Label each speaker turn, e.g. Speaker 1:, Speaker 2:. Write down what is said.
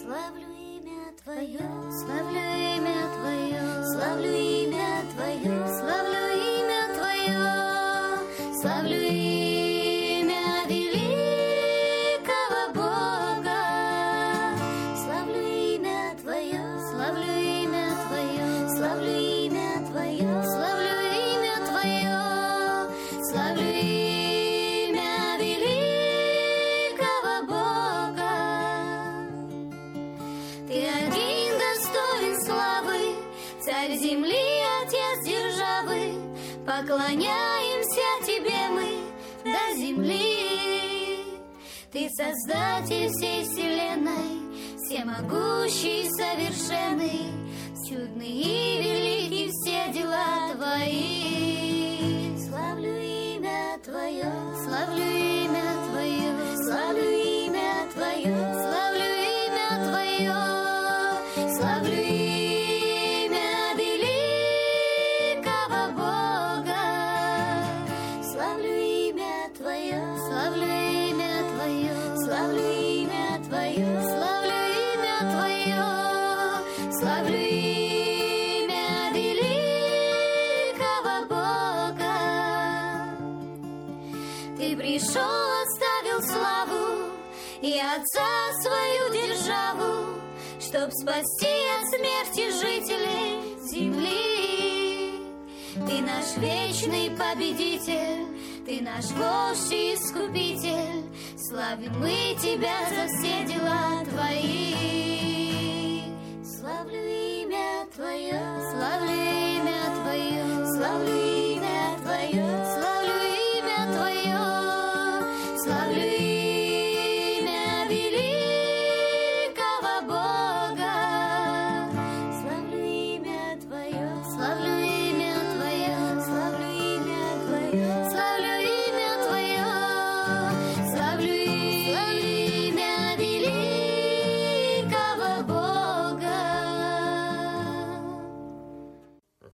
Speaker 1: Славлю имя Твое, славлю имя Твое, славлю имя Твое, славлю имя Твое, славлю имя великого Бога. Славлю имя Твое, славлю имя Твое, славлю имя Твое, славлю имя Твое, славлю имя великого Бога. Ты один достоин славы, Царь земли, Отец державы, поклоняемся Тебе мы до земли. Ты Создатель всей вселенной, всемогущий, совершенный, чудный и великий все дела Твои. Славлю имя Твое, славлю имя Твое, славлю имя Твое, славлю имя Твое, славлю имя великого Бога. Славлю имя Твое, славлю имя Твое, славлю имя Твое, славлю имя Твое, славлю имя великого Бога. Ты пришел, оставил славу и Отца свою державу, чтоб спасти от смерти жителей земли. Ты наш вечный победитель, Ты наш вождь и искупитель, славим мы Тебя за все дела Твои. Славлю имя Твое, славлю имя Твое, славлю имя Твое, славлю имя Твое, славлю имя великого